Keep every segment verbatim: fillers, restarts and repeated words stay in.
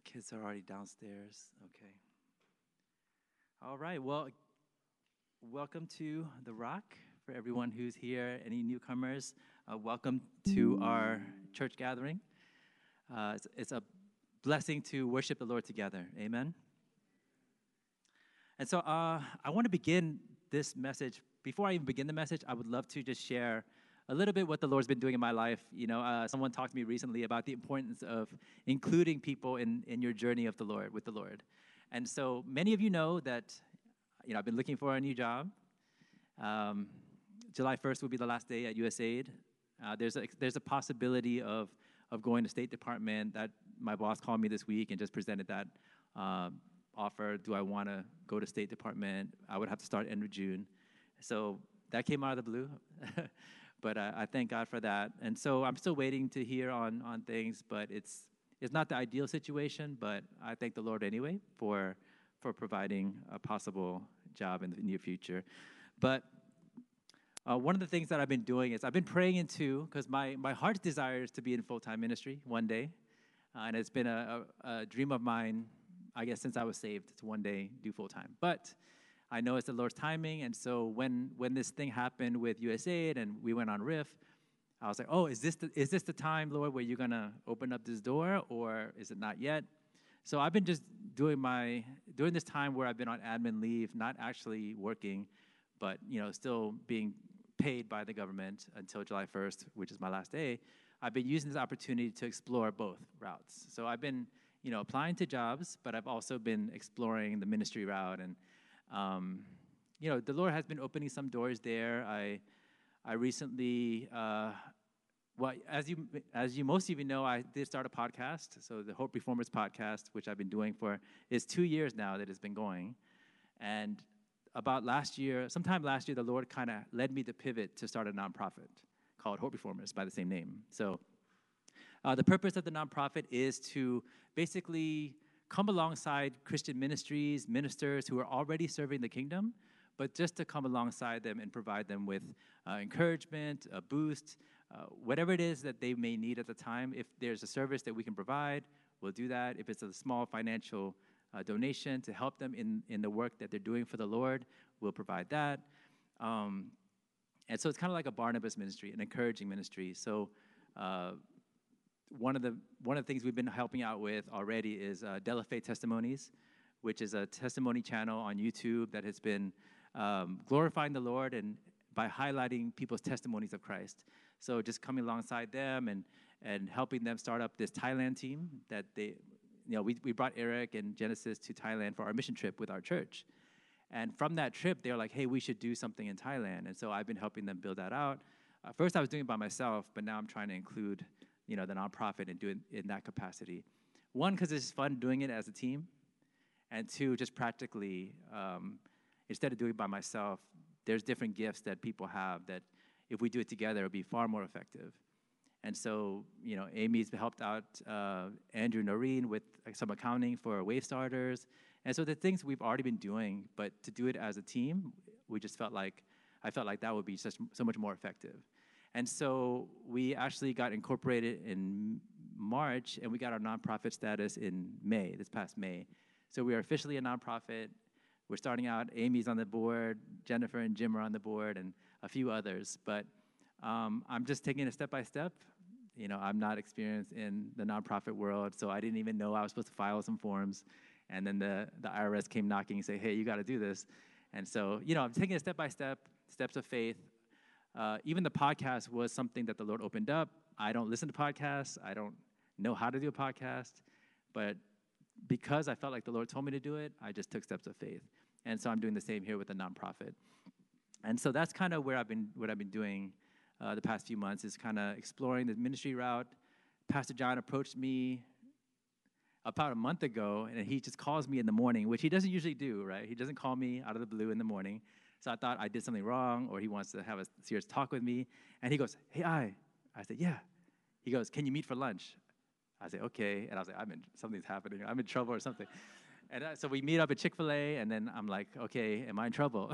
Kids are already downstairs. Okay. All right. Well, welcome to The Rock. For everyone who's here, any newcomers, uh, welcome to our church gathering. Uh, it's, it's a blessing to worship the Lord together. Amen. And so uh, I want to begin this message. Before I even begin the message, I would love to just share a little bit what the Lord's been doing in my life. You know, uh, someone talked to me recently about the importance of including people in, in your journey of the Lord, with the Lord. And so many of you know that, you know, I've been looking for a new job. Um, July first will be the last day at U S A I D. Uh, there's a there's a possibility of of going to State Department. That my boss called me this week and just presented that uh, offer. Do I want to go to State Department? I would have to start end of June. So that came out of the blue. But uh, I thank God for that. And so I'm still waiting to hear on, on things, but it's it's not the ideal situation, but I thank the Lord anyway for for providing a possible job in the near future. But uh, one of the things that I've been doing is I've been praying into, because my, my heart's desire is to be in full-time ministry one day. Uh, and it's been a, a, a dream of mine, I guess, since I was saved, to one day do full-time. But I know it's the Lord's timing, and so when when this thing happened with U S A I D and we went on Riff, I was like, oh, is this the, is this the time, Lord, where you're going to open up this door, or is it not yet? So I've been just doing my, during this time where I've been on admin leave, not actually working, but, you know, still being paid by the government until July first, which is my last day, I've been using this opportunity to explore both routes. So I've been, you know, applying to jobs, but I've also been exploring the ministry route. And Um, you know, the Lord has been opening some doors there. I, I recently, uh, well, as you, as you most of you know, I did start a podcast. So the Hope Reformers podcast, which I've been doing for, is two years now that it's been going. And about last year, sometime last year, the Lord kind of led me to pivot to start a nonprofit called Hope Reformers by the same name. So uh, the purpose of the nonprofit is to basically come alongside Christian ministries, ministers who are already serving the kingdom, but just to come alongside them and provide them with uh, encouragement, a boost, uh, whatever it is that they may need at the time. If there's a service that we can provide, we'll do that. If it's a small financial uh, donation to help them in, in the work that they're doing for the Lord, we'll provide that. Um, and so it's kind of like a Barnabas ministry, an encouraging ministry. So uh, One of the one of the things we've been helping out with already is uh, De La Fe Testimonies, which is a testimony channel on YouTube that has been um, glorifying the Lord and by highlighting people's testimonies of Christ. So just coming alongside them and and helping them start up this Thailand team that they, you know, we we brought Eric and Genesis to Thailand for our mission trip with our church. And from that trip, they're like, hey, we should do something in Thailand. And so I've been helping them build that out. Uh, first, I was doing it by myself, but now I'm trying to include, you know, the nonprofit and do it in that capacity. One, because it's fun doing it as a team. And two, just practically, um, instead of doing it by myself, there's different gifts that people have that if we do it together, it'll be far more effective. And so, you know, Amy's helped out uh, Andrew Noreen with like, some accounting for Wave Starters. And so the things we've already been doing, but to do it as a team, we just felt like, I felt like that would be such, so much more effective. And so we actually got incorporated in March, and we got our nonprofit status in May, this past May. So we are officially a nonprofit. We're starting out. Amy's on the board. Jennifer and Jim are on the board, and a few others. But um, I'm just taking it step by step. You know, I'm not experienced in the nonprofit world, so I didn't even know I was supposed to file some forms. And then the, the I R S came knocking and say, hey, you got to do this. And so, you know, I'm taking it step by step, steps of faith. Uh, even the podcast was something that the Lord opened up. I don't listen to podcasts. I don't know how to do a podcast. But because I felt like the Lord told me to do it, I just took steps of faith. And so I'm doing the same here with the nonprofit. And so that's kind of where I've been, what I've been doing uh, the past few months is kind of exploring the ministry route. Pastor John approached me about a month ago, and he just calls me in the morning, which he doesn't usually do, right? He doesn't call me out of the blue in the morning. So I thought I did something wrong, or he wants to have a serious talk with me. And he goes, hey, I. I said, yeah. He goes, can you meet for lunch? I said, okay. And I was like, I'm in, something's happening. I'm in trouble or something. And uh, so we meet up at Chick-fil-A, and then I'm like, okay, am I in trouble?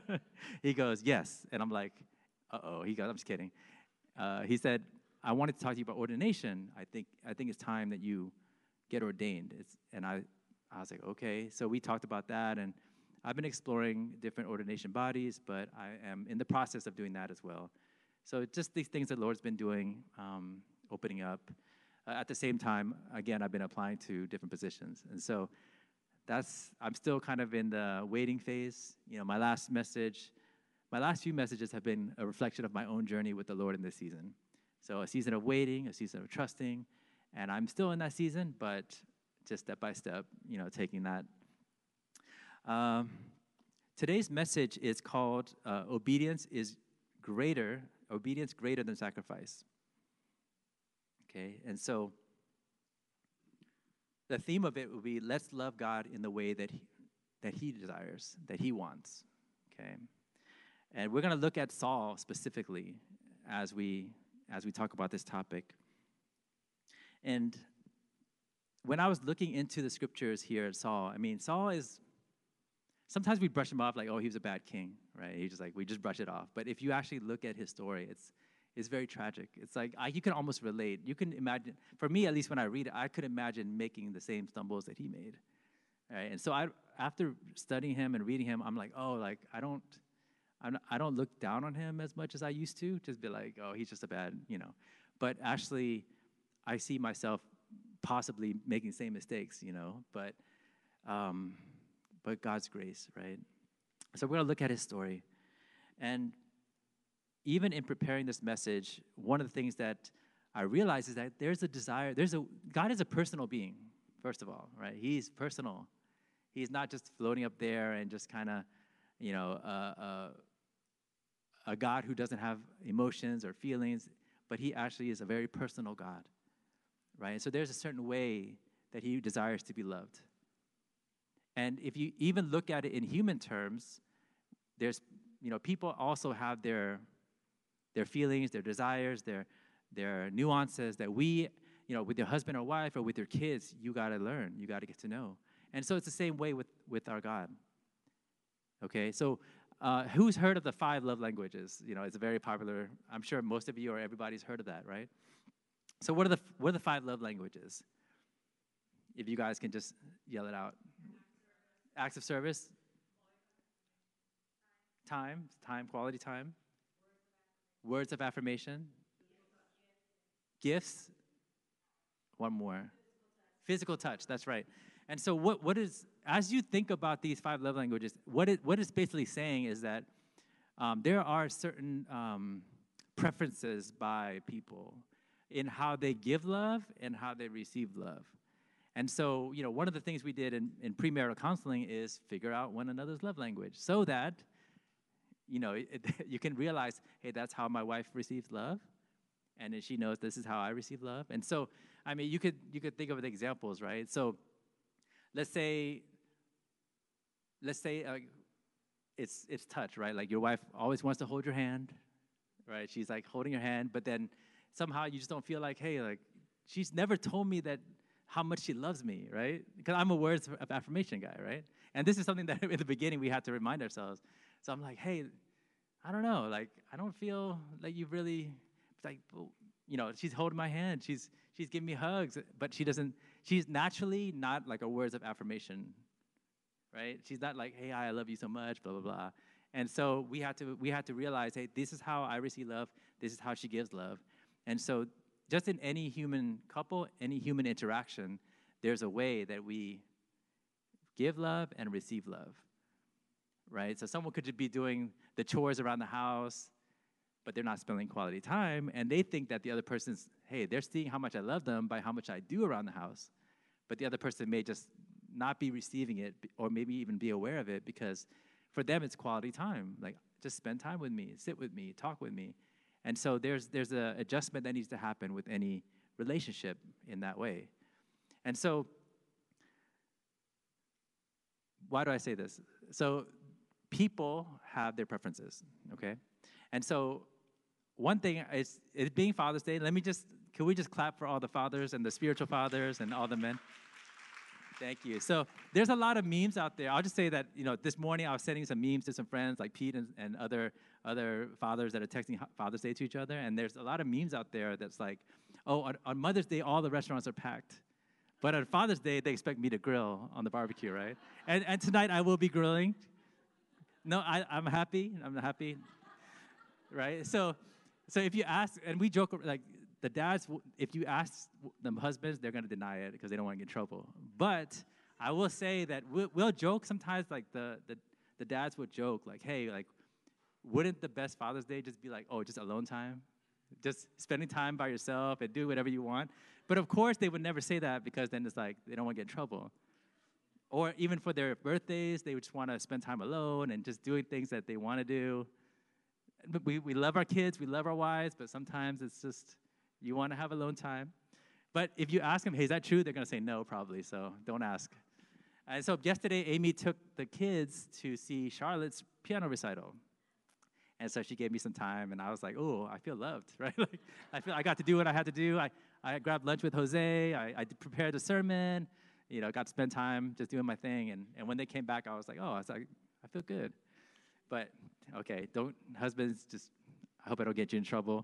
He goes, yes. And I'm like, uh-oh. He goes, I'm just kidding. Uh, he said, I wanted to talk to you about ordination. I think I think it's time that you get ordained. It's, and I, I was like, okay. So we talked about that, and I've been exploring different ordination bodies, but I am in the process of doing that as well. So just these things that the Lord's been doing, um, opening up. Uh, at the same time, again, I've been applying to different positions. And so that's, I'm still kind of in the waiting phase. You know, my last message, my last few messages have been a reflection of my own journey with the Lord in this season. So a season of waiting, a season of trusting, and I'm still in that season, but just step by step, you know, taking that. Um, today's message is called uh, Obedience is Greater, Obedience Greater Than Sacrifice. Okay, and so the theme of it will be, let's love God in the way that he, that he desires, that he wants, okay? And we're going to look at Saul specifically as we as we talk about this topic. And when I was looking into the scriptures here at Saul, I mean, Saul is, sometimes we brush him off like, oh, he was a bad king, right? He's just like, we just brush it off. But if you actually look at his story, it's it's very tragic. It's like, I, you can almost relate. You can imagine, for me, at least when I read it, I could imagine making the same stumbles that he made, right? And so I, after studying him and reading him, I'm like, oh, like, I don't, I'm not, I don't look down on him as much as I used to, just be like, oh, he's just a bad, you know. But actually, I see myself possibly making the same mistakes, you know, but um, but God's grace, right? So we're going to look at his story. And even in preparing this message, one of the things that I realize is that there's a desire, there's a, God is a personal being, first of all, right? He's personal. He's not just floating up there and just kind of, you know, uh, uh, a God who doesn't have emotions or feelings, but he actually is a very personal God, right? So there's a certain way that he desires to be loved. And if you even look at it in human terms, there's, you know, people also have their their feelings, their desires, their their nuances that we, you know, with your husband or wife or with your kids, you got to learn, you got to get to know. And so it's the same way with, with our God. Okay, so uh, who's heard of the five love languages? You know, it's a very popular, I'm sure most of you or everybody's heard of that, right? So what are the what are the five love languages? If you guys can just yell it out. Acts of service. Time, time, quality time. Words of affirmation. Gifts. One more. Physical touch, that's right. And so what what is, as you think about these five love languages, what it what it's basically saying is that um, there are certain um, preferences by people in how they give love and how they receive love. And so, you know, one of the things we did in, in premarital counseling is figure out one another's love language so that, you know, it, you can realize, hey, that's how my wife receives love, and then she knows this is how I receive love. And so, I mean, you could you could think of the examples, right? So, let's say, let's say uh, it's it's touch, right? Like your wife always wants to hold your hand, right? She's like holding your hand, but then somehow you just don't feel like, hey, like she's never told me that how much she loves me, right? Because I'm a words of affirmation guy, right? And this is something that in the beginning we had to remind ourselves. So I'm like, hey, I don't know, like I don't feel like you really, like, you know, she's holding my hand, she's she's giving me hugs, but she doesn't. She's naturally not like a words of affirmation, right? She's not like, hey, I love you so much, blah blah blah. And so we had to we had to realize, hey, this is how I receive love. This is how she gives love. And so, just in any human couple, any human interaction, there's a way that we give love and receive love, right? So someone could be doing the chores around the house, but they're not spending quality time, and they think that the other person's, hey, they're seeing how much I love them by how much I do around the house, but the other person may just not be receiving it or maybe even be aware of it because for them it's quality time. Like, just spend time with me, sit with me, talk with me. And so there's there's an adjustment that needs to happen with any relationship in that way. And so, why do I say this? So people have their preferences, okay? And so one thing is, it being Father's Day, let me just, can we just clap for all the fathers and the spiritual fathers and all the men? Thank you. So there's a lot of memes out there. I'll just say that, you know, this morning I was sending some memes to some friends like Pete and, and other other fathers that are texting Father's Day to each other. And there's a lot of memes out there that's like, oh, on, on Mother's Day, all the restaurants are packed. But on Father's Day, they expect me to grill on the barbecue, right? And and tonight I will be grilling. No, I, I'm happy. I'm happy, right? So, so if you ask, and we joke, like the dads, if you ask the husbands, they're going to deny it because they don't want to get in trouble. But I will say that we'll, we'll joke sometimes, like the, the, the dads would joke, like, hey, like, wouldn't the best Father's Day just be like, oh, just alone time? Just spending time by yourself and do whatever you want? But of course, they would never say that because then it's like they don't want to get in trouble. Or even for their birthdays, they would just want to spend time alone and just doing things that they want to do. But we, we love our kids, we love our wives, but sometimes it's just you want to have alone time. But if you ask them, hey, is that true? They're going to say no, probably, so don't ask. And so yesterday, Amy took the kids to see Charlotte's piano recital. And so she gave me some time, and I was like, oh, I feel loved, right? Like, I feel I got to do what I had to do. I, I grabbed lunch with Jose. I, I prepared a sermon. You know, got to spend time just doing my thing. And, and when they came back, I was like, oh, I was like, I feel good. But, okay, don't, husbands, just, I hope I don't get you in trouble.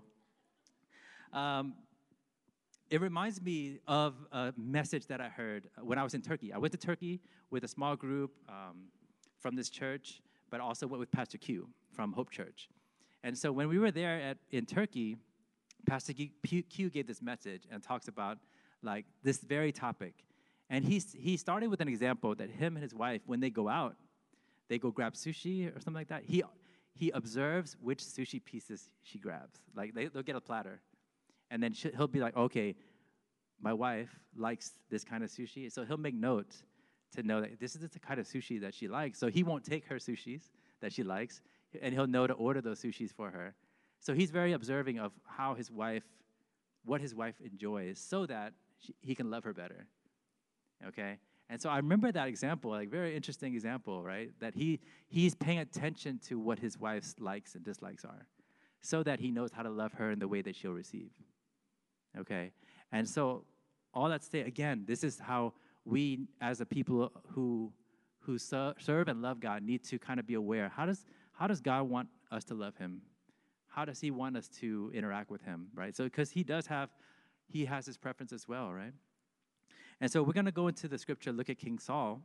Um, it reminds me of a message that I heard when I was in Turkey. I went to Turkey with a small group um, from this church, but also went with Pastor Q from Hope Church. And so when we were there at, in Turkey, Pastor Q, Q gave this message and talks about, like, this very topic. And he, he started with an example that him and his wife, when they go out, they go grab sushi or something like that. He, he observes which sushi pieces she grabs. Like, they, they'll get a platter. And then she, he'll be like, okay, my wife likes this kind of sushi. So he'll make note to know that this is the kind of sushi that she likes. So he won't take her sushis that she likes, and he'll know to order those sushis for her. So he's very observing of how his wife, what his wife enjoys, so that she, he can love her better. Okay? And so I remember that example, like very interesting example, right? That he he's paying attention to what his wife's likes and dislikes are, so that he knows how to love her in the way that she'll receive. Okay? And so all that to say, again, this is how we as a people who who serve and love God need to kind of be aware. How does how does God want us to love him? How does he want us to interact with him, right? So because he does have, he has his preference as well, right? And so we're going to go into the scripture, look at King Saul.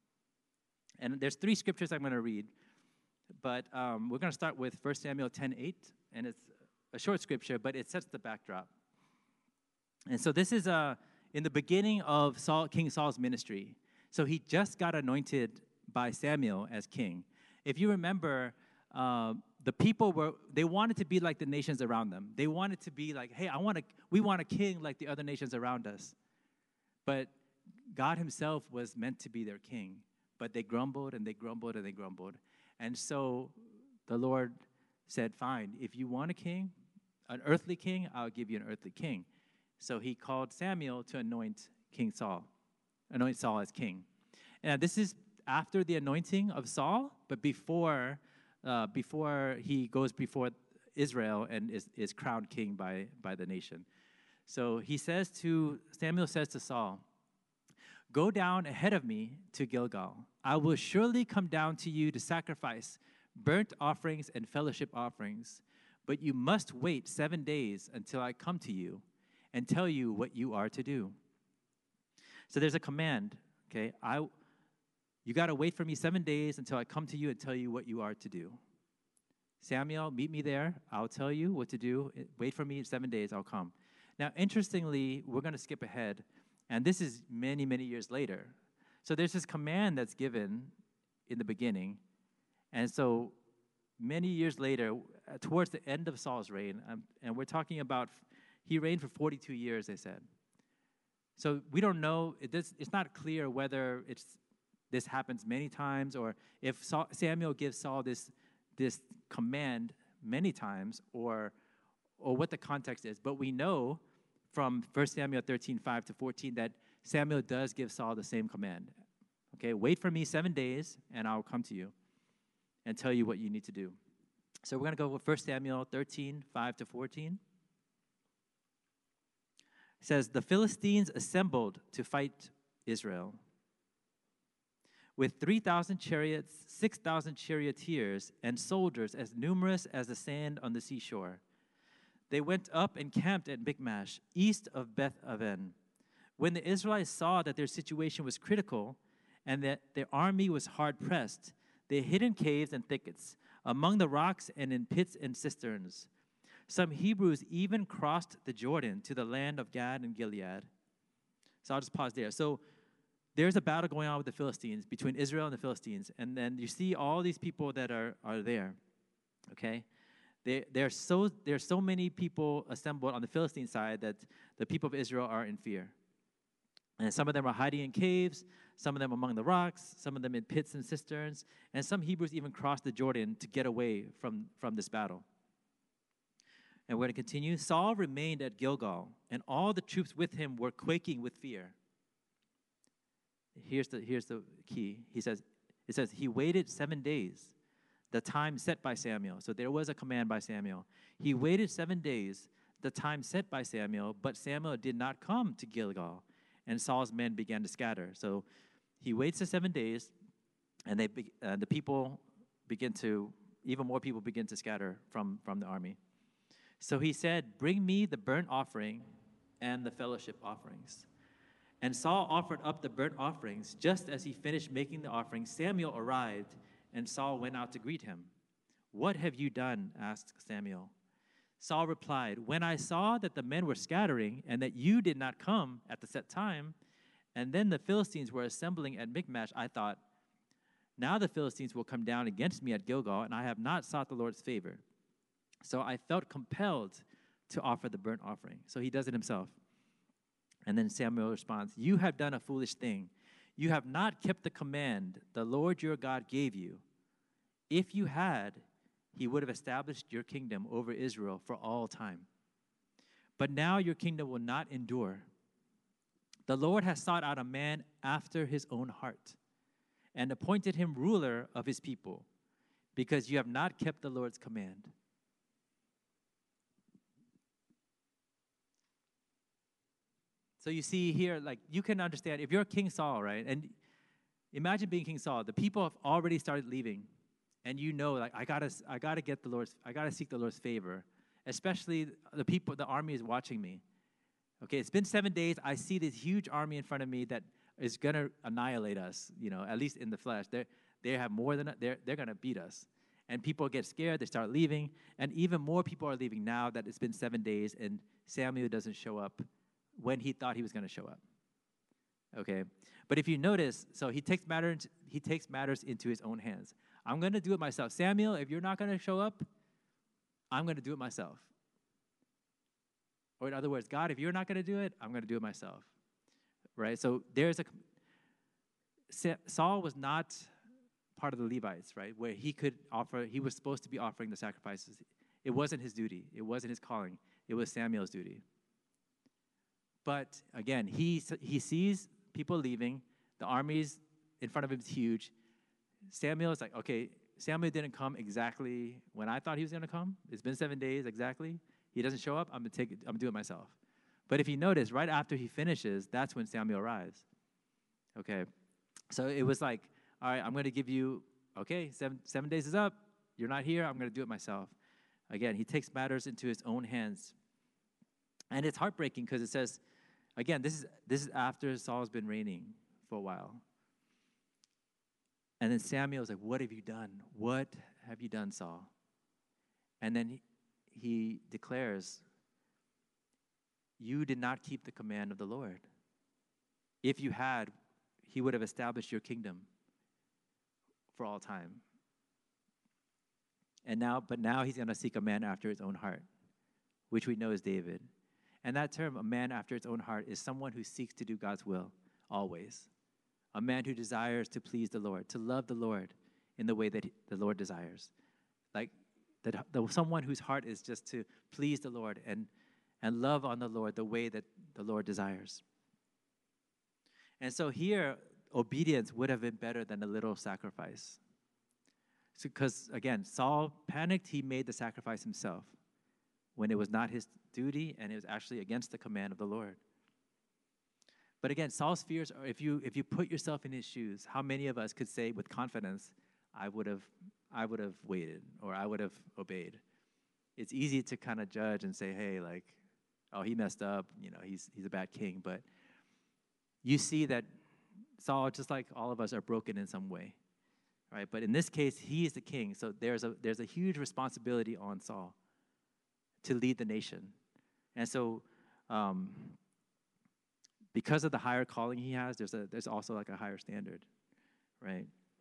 And there's three scriptures I'm going to read. But um, we're going to start with First Samuel ten eight. And it's a short scripture, but it sets the backdrop. And so this is uh, in the beginning of Saul, King Saul's ministry. So he just got anointed by Samuel as king. If you remember, uh, the people were, they wanted to be like the nations around them. They wanted to be like, hey, I want a, we want a king like the other nations around us. But God himself was meant to be their king. But they grumbled and they grumbled and they grumbled. And so the Lord said, fine, if you want a king, an earthly king, I'll give you an earthly king. So he called Samuel to anoint King Saul, anoint Saul as king. And this is after the anointing of Saul, but before uh, before he goes before Israel and is, is crowned king by, by the nation. So he says to, Samuel says to Saul, go down ahead of me to Gilgal. I will surely come down to you to sacrifice burnt offerings and fellowship offerings, but you must wait seven days until I come to you and tell you what you are to do. So there's a command, okay? I, you got to wait for me seven days until I come to you and tell you what you are to do. Samuel, meet me there. I'll tell you what to do. Wait for me seven days, I'll come. Now, interestingly, we're going to skip ahead, and this is many, many years later. So there's this command that's given in the beginning, and so many years later, towards the end of Saul's reign, um, and we're talking about, he reigned for forty-two years, they said. So we don't know, it does, it's not clear whether it's this happens many times or if Saul, Samuel gives Saul this, this command many times or, or what the context is. But we know from First Samuel thirteen, five to fourteen that Samuel does give Saul the same command. Okay, wait for me seven days and I'll come to you and tell you what you need to do. So we're going to go with First Samuel thirteen, five to fourteen. It says, the Philistines assembled to fight Israel. With three thousand chariots, six thousand charioteers, and soldiers as numerous as the sand on the seashore. They went up and camped at Michmash, east of Beth-aven. When the Israelites saw that their situation was critical and that their army was hard pressed, they hid in caves and thickets, among the rocks and in pits and cisterns. Some Hebrews even crossed the Jordan to the land of Gad and Gilead. So I'll just pause there. So there's a battle going on with the Philistines, between Israel and the Philistines. And then you see all these people that are, are there, okay? They, there, are so, there are so many people assembled on the Philistine side that the people of Israel are in fear. And some of them are hiding in caves, some of them among the rocks, some of them in pits and cisterns, and some Hebrews even crossed the Jordan to get away from, from this battle. And we're going to continue. Saul remained at Gilgal, and all the troops with him were quaking with fear. Here's the, here's the key. He says, it says, he waited seven days, the time set by Samuel. So there was a command by Samuel. He waited seven days, the time set by Samuel, but Samuel did not come to Gilgal, and Saul's men began to scatter. So he waits the seven days, and they be, uh, the people begin to, even more people begin to scatter from, from the army. So he said, bring me the burnt offering and the fellowship offerings. And Saul offered up the burnt offerings. Just as he finished making the offering, Samuel arrived, and Saul went out to greet him. What have you done? Asked Samuel. Saul replied, when I saw that the men were scattering and that you did not come at the set time, and then the Philistines were assembling at Michmash, I thought, now the Philistines will come down against me at Gilgal, and I have not sought the Lord's favor. So I felt compelled to offer the burnt offering. So he does it himself. And then Samuel responds, you have done a foolish thing. You have not kept the command the Lord your God gave you. If you had, he would have established your kingdom over Israel for all time. But now your kingdom will not endure. The Lord has sought out a man after his own heart and appointed him ruler of his people, because you have not kept the Lord's command. So you see here, like, you can understand, if you're King Saul, right, and imagine being King Saul, the people have already started leaving, and you know, like, I gotta, I gotta get the Lord's, I gotta seek the Lord's favor, especially the people, the army is watching me. Okay, it's been seven days, I see this huge army in front of me that is gonna annihilate us, you know, at least in the flesh. They they have more than, they're, they're gonna beat us. And people get scared, they start leaving, and even more people are leaving now that it's been seven days, and Samuel doesn't show up when he thought he was going to show up. Okay? But if you notice, so he takes matters he takes matters into his own hands. I'm going to do it myself. Samuel, if you're not going to show up, I'm going to do it myself. Or in other words, God, if you're not going to do it, I'm going to do it myself. Right? So there's a Saul was not part of the Levites, right? Where he could offer, he was supposed to be offering the sacrifices. It wasn't his duty. It wasn't his calling. It was Samuel's duty. But again, he he sees people leaving. The armies in front of him is huge. Samuel is like, okay, Samuel didn't come exactly when I thought he was going to come. It's been seven days exactly. He doesn't show up. I'm gonna take it. I'm gonna do it myself. But if you notice, right after he finishes, that's when Samuel arrives. Okay, so it was like, all right, I'm going to give you. Okay, seven seven days is up. You're not here. I'm going to do it myself. Again, he takes matters into his own hands, and it's heartbreaking because it says. Again, this is this is after Saul's been reigning for a while. And then Samuel's like, what have you done? What have you done, Saul? And then he, he declares, you did not keep the command of the Lord. If you had, he would have established your kingdom for all time. And now, but now he's going to seek a man after his own heart, which we know is David. And that term, a man after its own heart, is someone who seeks to do God's will, always. A man who desires to please the Lord, to love the Lord in the way that he, the Lord desires. Like, that the, someone whose heart is just to please the Lord and, and love on the Lord the way that the Lord desires. And so here, obedience would have been better than a little sacrifice. Because, again, Saul panicked, he made the sacrifice himself when it was not his duty and it was actually against the command of the Lord. But again, Saul's fears are, if you if you put yourself in his shoes, how many of us could say with confidence, I would have I would have waited or I would have obeyed? It's easy to kind of judge and say, hey, like, oh, he messed up, you know, he's he's a bad king. But you see that Saul, just like all of us, are broken in some way, right? But in this case, he is the king, so there's a there's a huge responsibility on Saul to lead the nation. And so um, because of the higher calling he has, there's a there's also like a higher standard, right?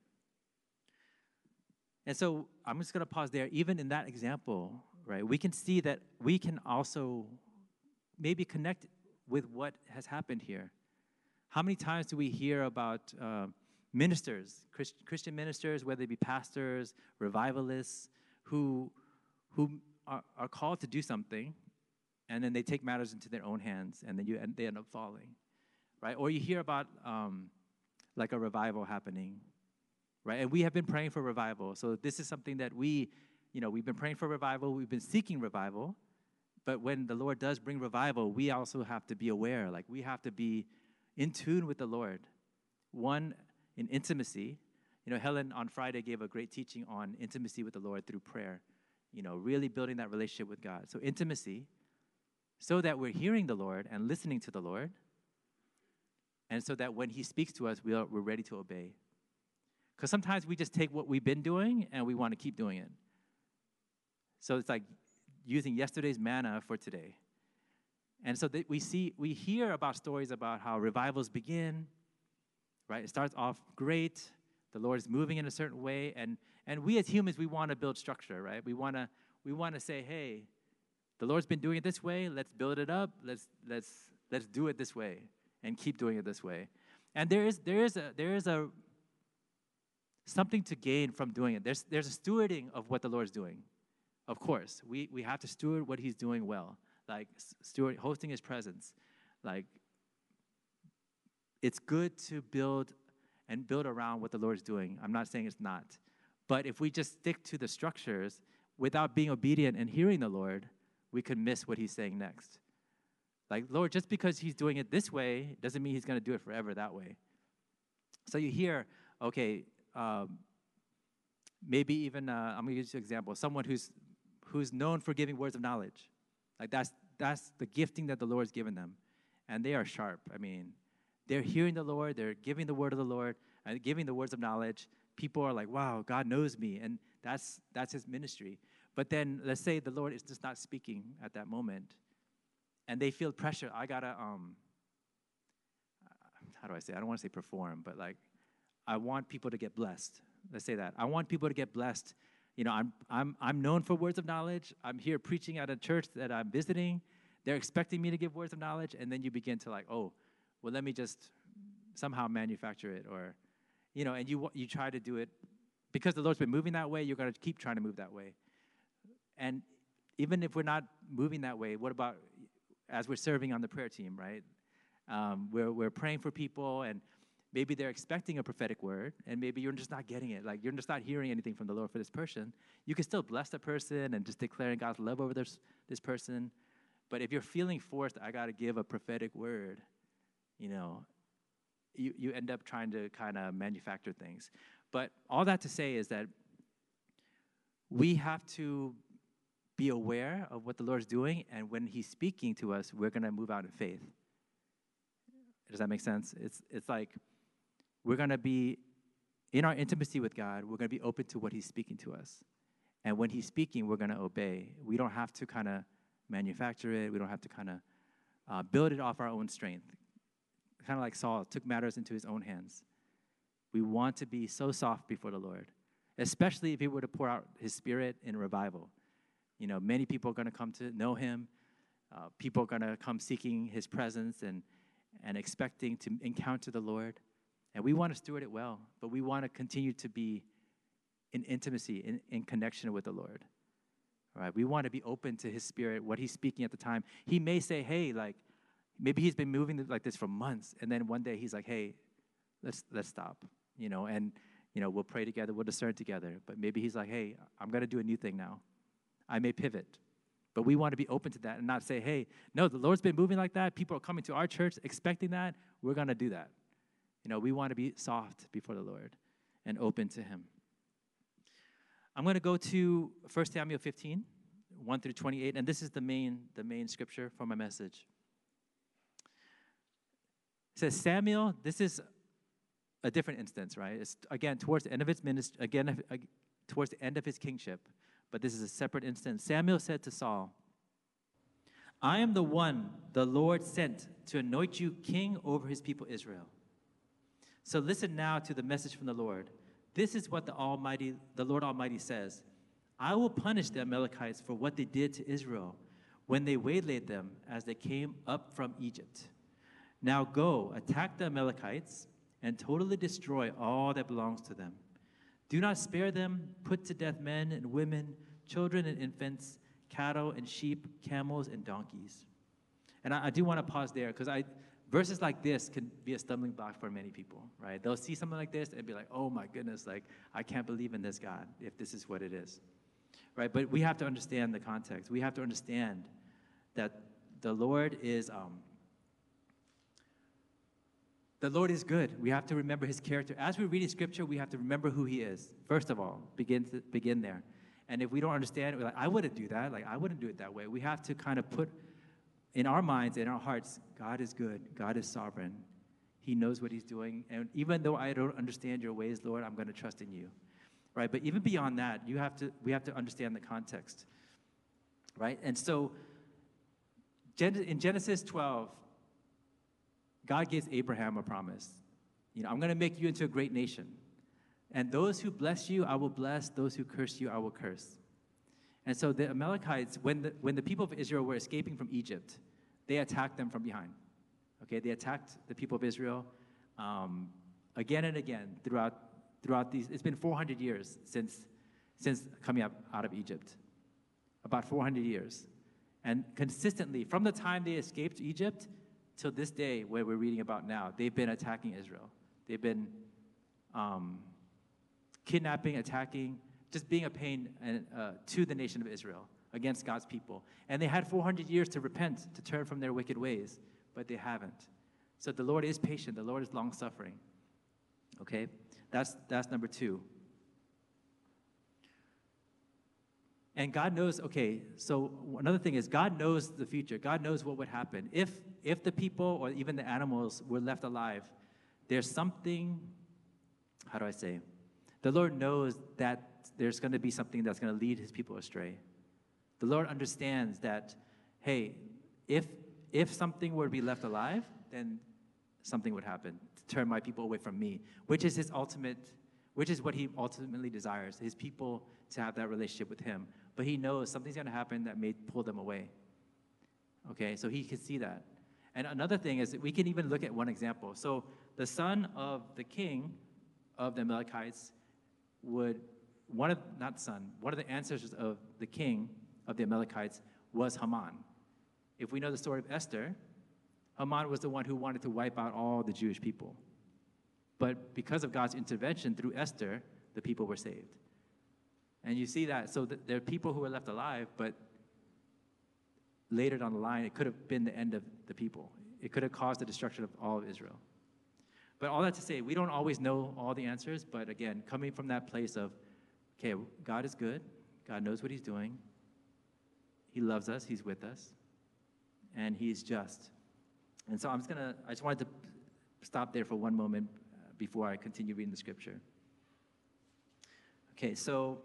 And so I'm just going to pause there. Even in that example, right, we can see that we can also maybe connect with what has happened here. How many times do we hear about uh, ministers, Christ, Christian ministers, whether they be pastors, revivalists, who who are, are called to do something, and then they take matters into their own hands, and then you and they end up falling, right? Or you hear about um, like a revival happening, right? And we have been praying for revival. So this is something that we, you know, we've been praying for revival. We've been seeking revival. But when the Lord does bring revival, we also have to be aware. Like, we have to be in tune with the Lord. One, in intimacy. You know, Helen on Friday gave a great teaching on intimacy with the Lord through prayer. You know, really building that relationship with God. So intimacy, so that we're hearing the Lord and listening to the Lord. And so that when he speaks to us, we are, we're ready to obey. Because sometimes we just take what we've been doing and we want to keep doing it. So it's like using yesterday's manna for today. And so that we see, we hear about stories about how revivals begin, right? It starts off great. The Lord is moving in a certain way. And, and we as humans, we want to build structure, right? We want to we want to say, hey, the Lord's been doing it this way. Let's build it up. Let's let's let's do it this way and keep doing it this way. And there is there is a there is a something to gain from doing it. There's there's a stewarding of what the Lord's doing. Of course, we, we have to steward what he's doing well, like steward hosting his presence. Like, it's good to build and build around what the Lord's doing. I'm not saying it's not. But if we just stick to the structures without being obedient and hearing the Lord, we could miss what he's saying next. Like, Lord, just because he's doing it this way doesn't mean he's going to do it forever that way. So you hear, okay, um, maybe even, uh, I'm going to use an example, someone who's who's known for giving words of knowledge. Like, that's that's the gifting that the Lord's given them. And they are sharp. I mean, they're hearing the Lord, they're giving the word of the Lord, and giving the words of knowledge. People are like, wow, God knows me, and that's that's his ministry. But then, let's say the Lord is just not speaking at that moment, and they feel pressure. I gotta, um, how do I say? I don't want to say perform, but like, I want people to get blessed. Let's say that. I want people to get blessed. You know, I'm I'm I'm known for words of knowledge. I'm here preaching at a church that I'm visiting. They're expecting me to give words of knowledge, and then you begin to like, oh, well, let me just somehow manufacture it, or, you know, and you you try to do it because the Lord's been moving that way. You're gonna keep trying to move that way, and even if we're not moving that way, what about as we're serving on the prayer team, right? Um, we're we're praying for people, and maybe they're expecting a prophetic word, and maybe you're just not getting it. Like, you're just not hearing anything from the Lord for this person. You can still bless the person and just declaring God's love over this, this person. But if you're feeling forced, I got to give a prophetic word, you know, you, you end up trying to kind of manufacture things. But all that to say is that we have to be aware of what the Lord's doing, and when he's speaking to us, we're going to move out in faith. Does that make sense? It's it's like, we're going to be, in our intimacy with God, we're going to be open to what he's speaking to us. And when he's speaking, we're going to obey. We don't have to kind of manufacture it. We don't have to kind of uh, build it off our own strength. Kind of like Saul took matters into his own hands. We want to be so soft before the Lord, especially if he were to pour out his spirit in revival. You know, many people are going to come to know him. Uh, people are going to come seeking his presence and, and expecting to encounter the Lord. And we want to steward it well, but we want to continue to be in intimacy, in, in connection with the Lord. All right? We want to be open to his spirit, what he's speaking at the time. He may say, hey, like, maybe he's been moving like this for months, and then one day he's like, hey, let's let's stop, you know, and, you know, we'll pray together, we'll discern together. But maybe he's like, hey, I'm going to do a new thing now. I may pivot. But we want to be open to that and not say, hey, no, the Lord's been moving like that. People are coming to our church expecting that. We're going to do that. You know, we want to be soft before the Lord and open to him. I'm going to go to First Samuel fifteen, one through twenty-eight, and this is the main the main scripture for my message. It says Samuel, this is a different instance, right? It's, again, towards the end of his ministry, again, uh, towards the end of his kingship, but this is a separate instance. Samuel said to Saul, I am the one the Lord sent to anoint you king over his people Israel. So listen now to the message from the Lord. This is what the Almighty, the Lord Almighty says. I will punish the Amalekites for what they did to Israel when they waylaid them as they came up from Egypt. Now go, attack the Amalekites, and totally destroy all that belongs to them. Do not spare them. Put to death men and women, children and infants, cattle and sheep, camels and donkeys. And I, I do want to pause there because I verses like this can be a stumbling block for many people, right? They'll see something like this and be like, oh my goodness, like I can't believe in this God if this is what it is, right? But we have to understand the context. We have to understand that the Lord is um, the Lord is good. We have to remember his character. As we read in scripture, we have to remember who he is. First of all, begin to, begin there. And if we don't understand it, we're like, I wouldn't do that. Like, I wouldn't do it that way. We have to kind of put in our minds, in our hearts, God is good. God is sovereign. He knows what he's doing. And even though I don't understand your ways, Lord, I'm going to trust in you, right? But even beyond that, you have to, we have to understand the context, right? And so in Genesis twelve, God gives Abraham a promise. You know, I'm going to make you into a great nation. And those who bless you, I will bless. Those who curse you, I will curse. And so the Amalekites, when the, when the people of Israel were escaping from Egypt, they attacked them from behind. Okay, they attacked the people of Israel um, again and again throughout throughout these. It's been four hundred years since since coming up out of Egypt. About four hundred years. And consistently, from the time they escaped Egypt till this day, where we're reading about now, they've been attacking Israel. They've been um, kidnapping, attacking, just being a pain and, uh, to the nation of Israel against God's people. And they had four hundred years to repent, to turn from their wicked ways, but they haven't. So the Lord is patient. The Lord is long-suffering. Okay? That's, that's number two. And God knows, okay, so another thing is God knows the future. God knows what would happen. If, if the people or even the animals were left alive, there's something, how do I say? The Lord knows that there's going to be something that's going to lead his people astray. The Lord understands that, hey, if if something were to be left alive, then something would happen to turn my people away from me, which is his ultimate, which is what he ultimately desires, his people to have that relationship with him. But he knows something's going to happen that may pull them away. Okay, so he can see that. And another thing is that we can even look at one example. So the son of the king of the Amalekites would, one of, not son, one of the ancestors of the king of the Amalekites was Haman. If we know the story of Esther, Haman was the one who wanted to wipe out all the Jewish people. But because of God's intervention through Esther, the people were saved. And you see that, so th- there are people who were left alive, but later down the line, it could have been the end of the people. It could have caused the destruction of all of Israel. But all that to say, we don't always know all the answers, but again, coming from that place of, okay, God is good. God knows what he's doing. He loves us. He's with us. And he's just. And so I'm just going to, I just wanted to stop there for one moment uh, before I continue reading the scripture. Okay, so,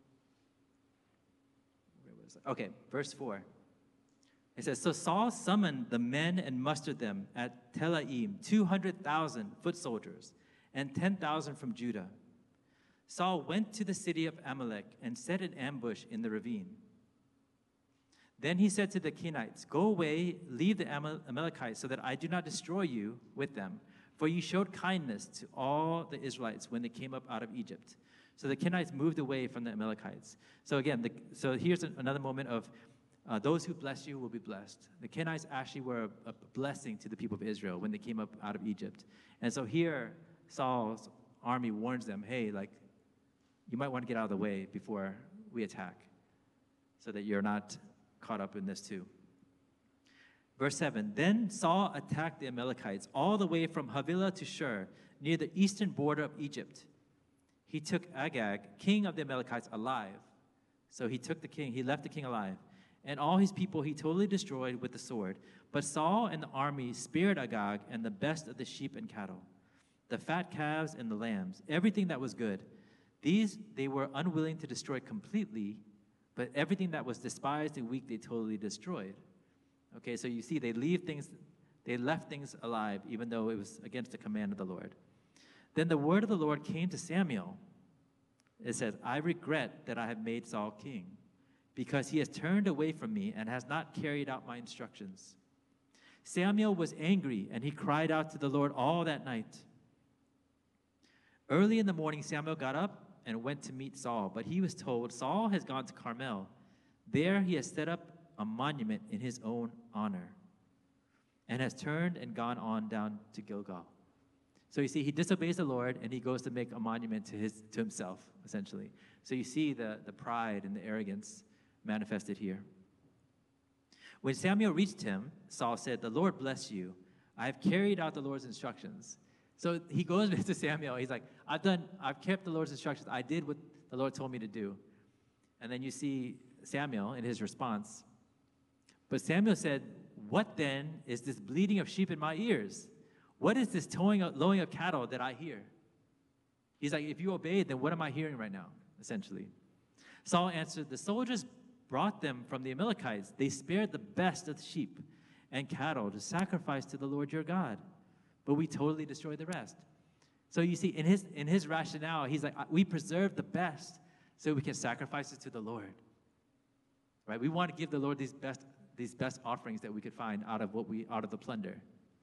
where was it? Okay, verse four. It says, so Saul summoned the men and mustered them at Telaim, two hundred thousand foot soldiers, and ten thousand from Judah. Saul went to the city of Amalek and set an ambush in the ravine. Then he said to the Kenites, go away, leave the Amal- Amalekites, so that I do not destroy you with them. For you showed kindness to all the Israelites when they came up out of Egypt. So the Kenites moved away from the Amalekites. So again, the, so here's an, another moment of uh, those who bless you will be blessed. The Kenites actually were a, a blessing to the people of Israel when they came up out of Egypt. And so here, Saul's army warns them, hey, like, you might want to get out of the way before we attack so that you're not caught up in this too. Verse seven, then Saul attacked the Amalekites all the way from Havilah to Shur, near the eastern border of Egypt. He took Agag, king of the Amalekites, alive. So he took the king, he left the king alive, and all his people he totally destroyed with the sword. But Saul and the army spared Agag and the best of the sheep and cattle, the fat calves and the lambs, everything that was good. These they were unwilling to destroy completely, but everything that was despised and weak they totally destroyed. Okay, so you see, they leave things, they left things alive, even though it was against the command of the Lord. Then the word of the Lord came to Samuel. It says, I regret that I have made Saul king, because he has turned away from me and has not carried out my instructions. Samuel was angry, and he cried out to the Lord all that night. Early in the morning, Samuel got up and went to meet Saul, but he was told, Saul has gone to Carmel. There he has set up a monument in his own honor and has turned and gone on down to Gilgal. So you see, he disobeys the Lord, and he goes to make a monument to his to himself, essentially. So you see the, the pride and the arrogance manifested here. When Samuel reached him, Saul said, the Lord bless you. I have carried out the Lord's instructions. So he goes to Samuel. He's like, I've done, I've kept the Lord's instructions. I did what the Lord told me to do. And then you see Samuel in his response. But Samuel said, what then is this bleating of sheep in my ears? What is this towing, lowing of cattle that I hear? He's like, if you obeyed, then what am I hearing right now, essentially? Saul answered, the soldiers brought them from the Amalekites. They spared the best of the sheep and cattle to sacrifice to the Lord your God, but we totally destroyed the rest. So you see, in his in his rationale, he's like, we preserve the best so we can sacrifice it to the Lord. Right? We want to give the Lord these best these best offerings that we could find out of what we out of the plunder.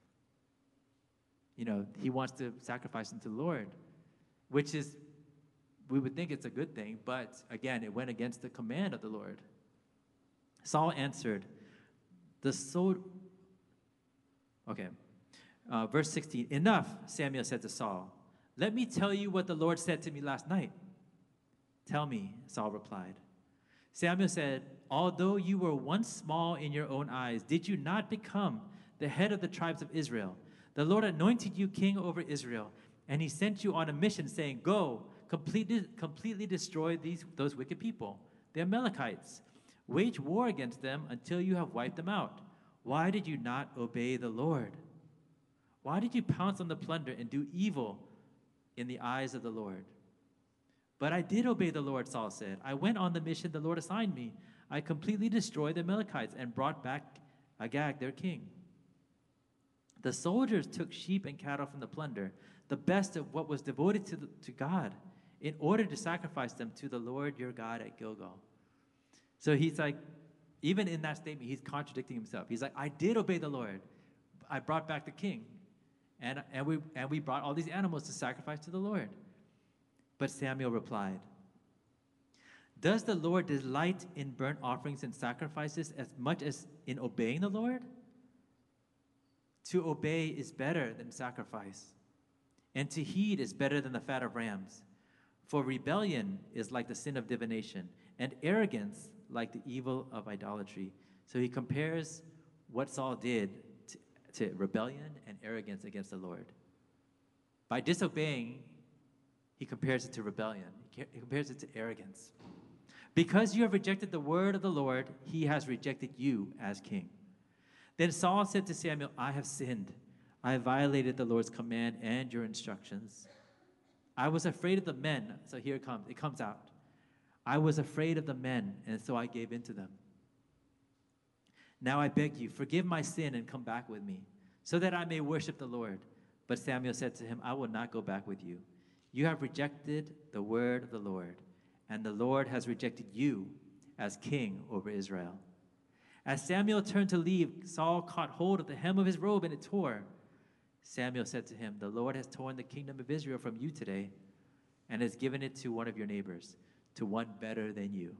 You know, he wants to sacrifice them to the Lord, which is, we would think it's a good thing, but again, it went against the command of the Lord. Saul answered, the sword, okay, uh, verse sixteen, enough, Samuel said to Saul. Let me tell you what the Lord said to me last night. Tell me, Saul replied. Samuel said, although you were once small in your own eyes, did you not become the head of the tribes of Israel? The Lord anointed you king over Israel, and he sent you on a mission saying, go, completely, completely destroy these, those wicked people, the Amalekites. Wage war against them until you have wiped them out. Why did you not obey the Lord? Why did you pounce on the plunder and do evil in the eyes of the Lord? But I did obey the Lord, Saul said. I went on the mission the Lord assigned me. I completely destroyed the Amalekites and brought back Agag, their king. The soldiers took sheep and cattle from the plunder, the best of what was devoted to, the, to God, in order to sacrifice them to the Lord your God at Gilgal. So he's like, even in that statement, he's contradicting himself. He's like, I did obey the Lord. I brought back the king. And, and, we, and we brought all these animals to sacrifice to the Lord. But Samuel replied, does the Lord delight in burnt offerings and sacrifices as much as in obeying the Lord? To obey is better than sacrifice, and to heed is better than the fat of rams. For rebellion is like the sin of divination, and arrogance like the evil of idolatry. So he compares what Saul did to, to rebellion and arrogance against the Lord. By disobeying, he compares it to rebellion. He compares it to arrogance. Because you have rejected the word of the Lord, he has rejected you as king. Then Saul said to Samuel, I have sinned. I have violated the Lord's command and your instructions. I was afraid of the men. So here it comes. It comes out. I was afraid of the men, and so I gave in to them. Now I beg you, forgive my sin and come back with me, so that I may worship the Lord. But Samuel said to him, I will not go back with you. You have rejected the word of the Lord, and the Lord has rejected you as king over Israel. As Samuel turned to leave, Saul caught hold of the hem of his robe, and it tore. Samuel said to him, the Lord has torn the kingdom of Israel from you today, and has given it to one of your neighbors, to one better than you.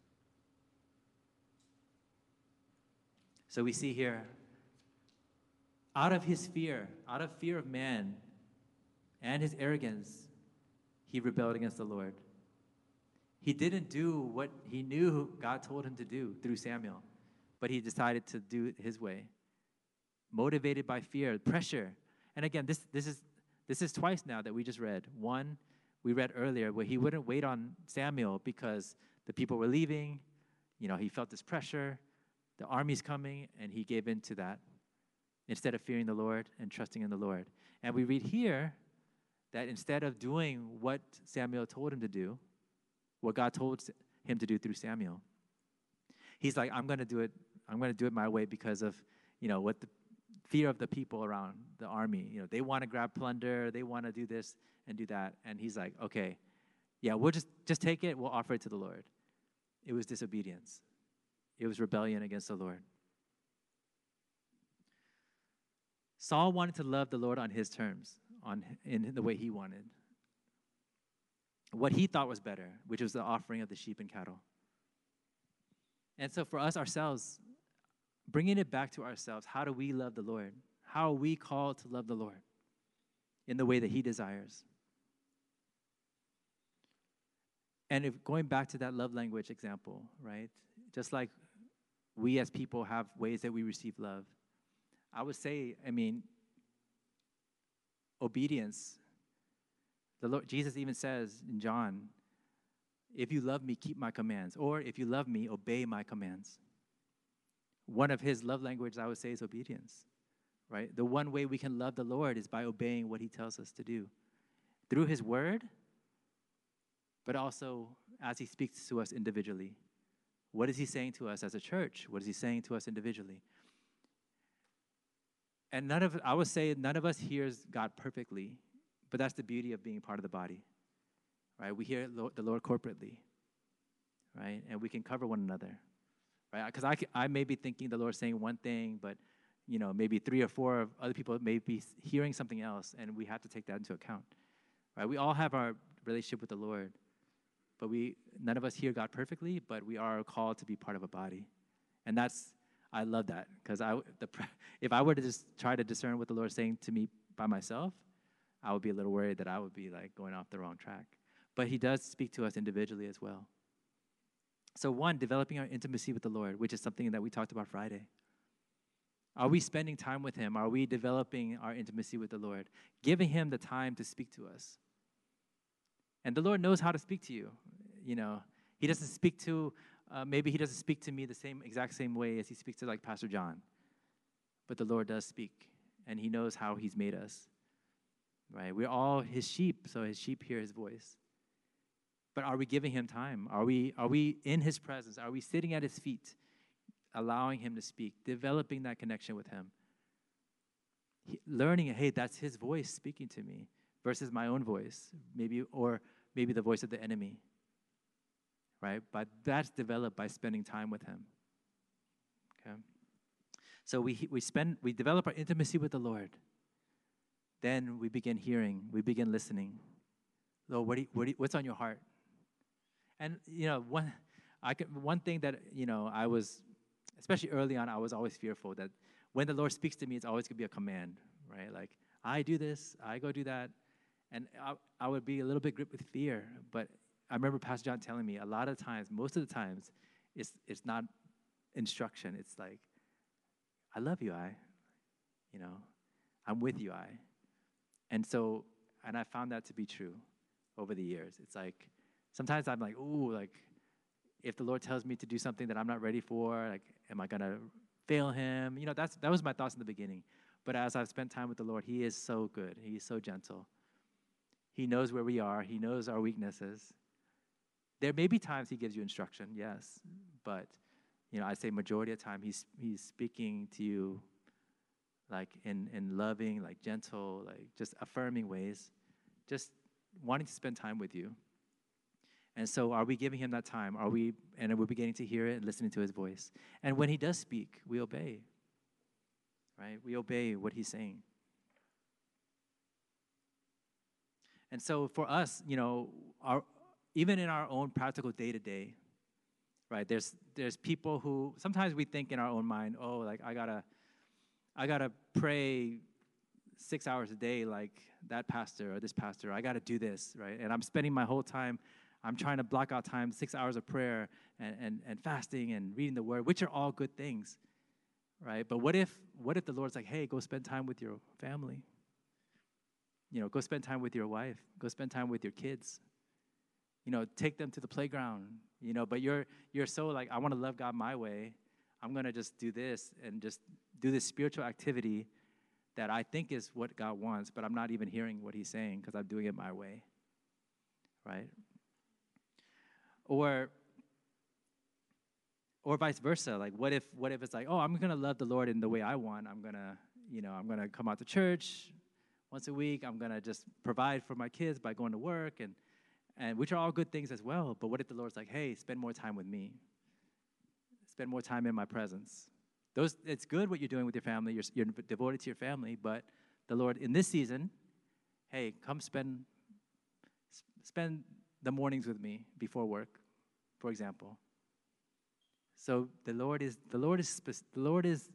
So we see here, out of his fear, out of fear of man and his arrogance, he rebelled against the Lord. He didn't do what he knew God told him to do through Samuel, but he decided to do it his way, motivated by fear, pressure. And again, this, this, is, this is twice now that we just read. One, we read earlier where he wouldn't wait on Samuel because the people were leaving. You know, he felt this pressure. The army's coming, and he gave in to that instead of fearing the Lord and trusting in the Lord. And we read here that instead of doing what Samuel told him to do, what God told him to do through Samuel, he's like, I'm going to do it. I'm going to do it my way because of, you know, what the fear of the people around the army. You know, they want to grab plunder. They want to do this and do that. And he's like, okay, yeah, we'll just, just take it. We'll offer it to the Lord. It was disobedience. It was rebellion against the Lord. Saul wanted to love the Lord on his terms, on in the way he wanted. What he thought was better, which was the offering of the sheep and cattle. And so for us ourselves, bringing it back to ourselves, how do we love the Lord? How are we called to love the Lord in the way that he desires? And if going back to that love language example, right? Just like we as people have ways that we receive love, I would say, I mean, obedience. The Lord, Jesus even says in John, if you love me, keep my commands. Or if you love me, obey my commands. One of his love languages, I would say, is obedience, right? The one way we can love the Lord is by obeying what he tells us to do through his word, but also as he speaks to us individually. What is he saying to us as a church? What is he saying to us individually? And none of, I would say none of us hears God perfectly, but that's the beauty of being part of the body, right? We hear the Lord corporately, right? And we can cover one another, right? Because I, I may be thinking the Lord's saying one thing, but, you know, maybe three or four of other people may be hearing something else, and we have to take that into account, right? We all have our relationship with the Lord, but we none of us hear God perfectly, but we are called to be part of a body. And that's, I love that, because I, the, if I were to just try to discern what the Lord is saying to me by myself, I would be a little worried that I would be like going off the wrong track. But he does speak to us individually as well. So one, developing our intimacy with the Lord, which is something that we talked about Friday. Are we spending time with him? Are we developing our intimacy with the Lord? Giving him the time to speak to us. And the Lord knows how to speak to you. You know, he doesn't speak to, uh, maybe he doesn't speak to me the same exact same way as he speaks to like Pastor John. But the Lord does speak, and he knows how he's made us. Right? We're all his sheep, so his sheep hear his voice. But are we giving him time? Are we are we in his presence? Are we sitting at his feet, allowing him to speak, developing that connection with him? He, learning, hey, that's his voice speaking to me versus my own voice, maybe, or maybe the voice of the enemy. Right? But that's developed by spending time with him. Okay? So we we spend we develop our intimacy with the Lord. Then we begin hearing, we begin listening. Lord, what do you, what do you, what's on your heart? And, you know, one, I can, one thing that, you know, I was, especially early on, I was always fearful that when the Lord speaks to me, it's always going to be a command, right? Like, I do this, I go do that. And I, I would be a little bit gripped with fear. But I remember Pastor John telling me a lot of times, most of the times, it's, it's not instruction. It's like, I love you, I. You know, I'm with you, I. And so, and I found that to be true over the years. It's like, sometimes I'm like, ooh, like, if the Lord tells me to do something that I'm not ready for, like, am I going to fail him? You know, that's that was my thoughts in the beginning. But as I've spent time with the Lord, he is so good. He is so gentle. He knows where we are. He knows our weaknesses. There may be times he gives you instruction, yes. But, you know, I'd say majority of the time he's he's speaking to you like in, in loving, like gentle, like just affirming ways, just wanting to spend time with you. And so are we giving him that time? Are we, and are we beginning to hear it and listening to his voice? And when he does speak, we obey, right? We obey what he's saying. And so for us, you know, our, even in our own practical day-to-day, right, there's there's people who, sometimes we think in our own mind, oh, like, I gotta, I got to pray six hours a day like that pastor or this pastor. I got to do this, right? And I'm spending my whole time, I'm trying to block out time, six hours of prayer and, and, and fasting and reading the word, which are all good things, right? But what if what if the Lord's like, hey, go spend time with your family? You know, go spend time with your wife. Go spend time with your kids. You know, take them to the playground, you know, but you're you're so like, I want to love God my way. I'm going to just do this and just do this spiritual activity that I think is what God wants, but I'm not even hearing what he's saying because I'm doing it my way, right? Or or vice versa. Like, what if what if it's like, oh, I'm going to love the Lord in the way I want. I'm going to, you know, I'm going to come out to church once a week. I'm going to just provide for my kids by going to work, and, and which are all good things as well. But what if the Lord's like, hey, spend more time with me? Spend more time in my presence. Those, it's good what you're doing with your family. You're, you're devoted to your family, but the Lord in this season, hey, come spend spend the mornings with me before work, for example. So the Lord is the Lord is the Lord is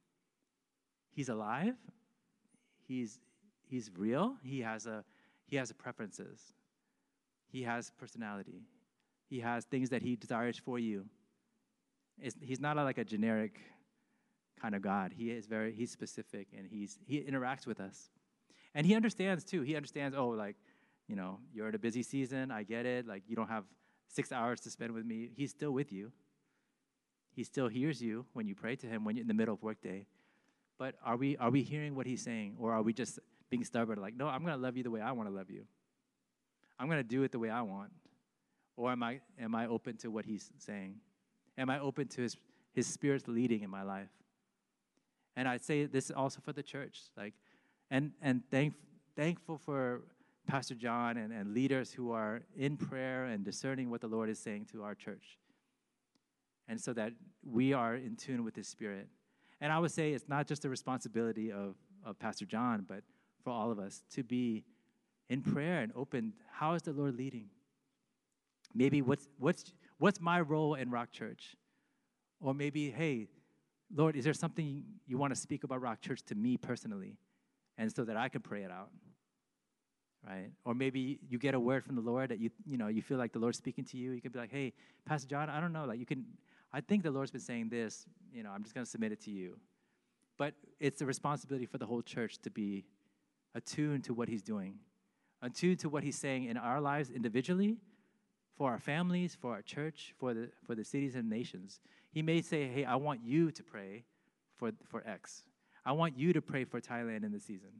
He's alive. He's He's real. He has a He has a preferences. He has personality. He has things that he desires for you. It's, he's not a, like a generic kind of God. He is very, he's specific, and he's he interacts with us. And he understands, too. He understands, oh, like, you know, you're in a busy season. I get it. Like, you don't have six hours to spend with me. He's still with you. He still hears you when you pray to him when you're in the middle of workday. But are we are we hearing what he's saying, or are we just being stubborn, like, no, I'm going to love you the way I want to love you. I'm going to do it the way I want. Or am I am I open to what he's saying? Am I open to his, his Spirit's leading in my life? And I'd say this also for the church. Like, and and thank, thankful for Pastor John and, and leaders who are in prayer and discerning what the Lord is saying to our church. And so that we are in tune with his Spirit. And I would say it's not just the responsibility of, of Pastor John, but for all of us to be in prayer and open. How is the Lord leading? Maybe what's what's what's my role in Rock Church? Or maybe, hey, Lord, is there something you want to speak about Rock Church to me personally? And so that I can pray it out, right? Or maybe you get a word from the Lord that you you know you feel like the Lord's speaking to you. You can be like, hey, Pastor John, I don't know. Like you can, I think the Lord's been saying this. You know, I'm just going to submit it to you. But it's the responsibility for the whole church to be attuned to what he's doing, attuned to what he's saying in our lives individually, for our families, for our church, for the for the cities and nations. He may say, hey, I want you to pray for, for X. I want you to pray for Thailand in the season.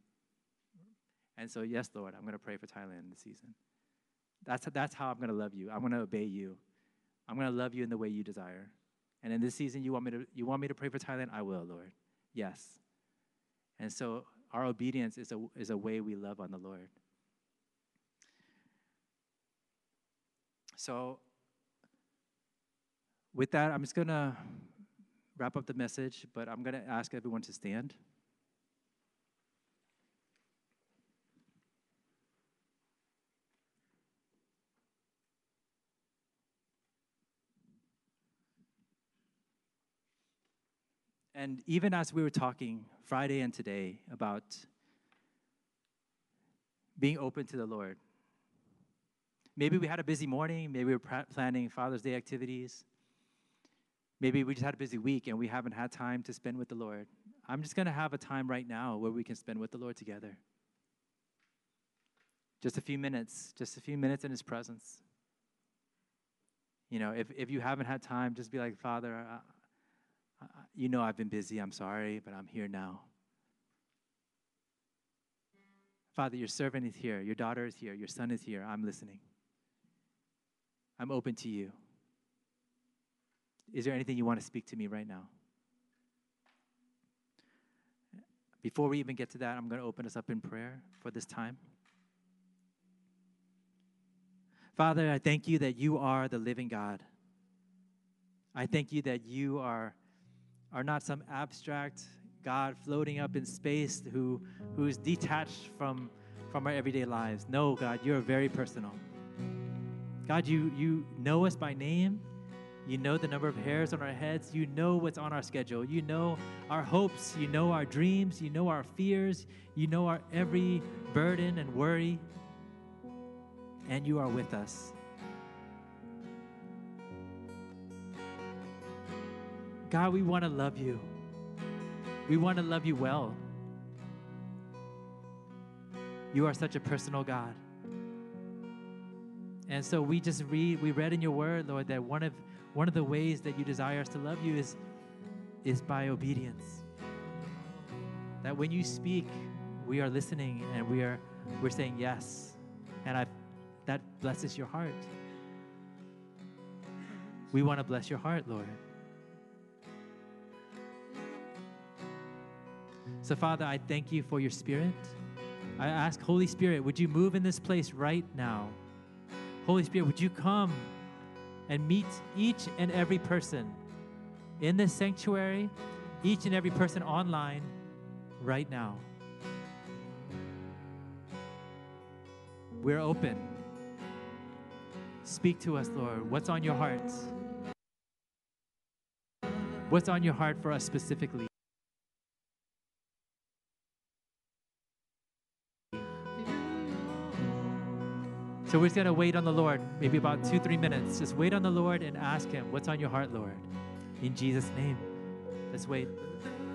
And so, yes, Lord, I'm going to pray for Thailand in the season. That's, that's how I'm going to love you. I'm going to obey you. I'm going to love you in the way you desire. And in this season, you want me to you want me to pray for Thailand? I will, Lord. Yes. And so our obedience is a is a way we love on the Lord. So with that, I'm just going to wrap up the message, but I'm going to ask everyone to stand. And even as we were talking Friday and today about being open to the Lord, maybe we had a busy morning, maybe we were pra- planning Father's Day activities, maybe we just had a busy week and we haven't had time to spend with the Lord. I'm just going to have a time right now where we can spend with the Lord together. Just a few minutes, just a few minutes in his presence. You know, if, if you haven't had time, just be like, Father, I, I, you know I've been busy, I'm sorry, but I'm here now. Father, your servant is here, your daughter is here, your son is here, I'm listening. I'm open to you. Is there anything you want to speak to me right now? Before we even get to that, I'm going to open us up in prayer for this time. Father, I thank you that you are the living God. I thank you that you are, are not some abstract God floating up in space who who's detached from, from our everyday lives. No, God, you're very personal. God, you, you know us by name. You know the number of hairs on our heads. You know what's on our schedule. You know our hopes. You know our dreams. You know our fears. You know our every burden and worry. And you are with us. God, we want to love you. We want to love you well. You are such a personal God. And so we just read, we read in your word, Lord, that one of one of the ways that you desire us to love you is is by obedience. That when you speak, we are listening and we are we're saying yes. And I that blesses your heart. We want to bless your heart, Lord. So, Father, I thank you for your Spirit. I ask, Holy Spirit, would you move in this place right now? Holy Spirit, would you come and meet each and every person in this sanctuary, each and every person online right now? We're open. Speak to us, Lord. What's on your heart? What's on your heart for us specifically? So we're just going to wait on the Lord, maybe about two, three minutes. Just wait on the Lord and ask him, what's on your heart, Lord? In Jesus' name. Let's wait.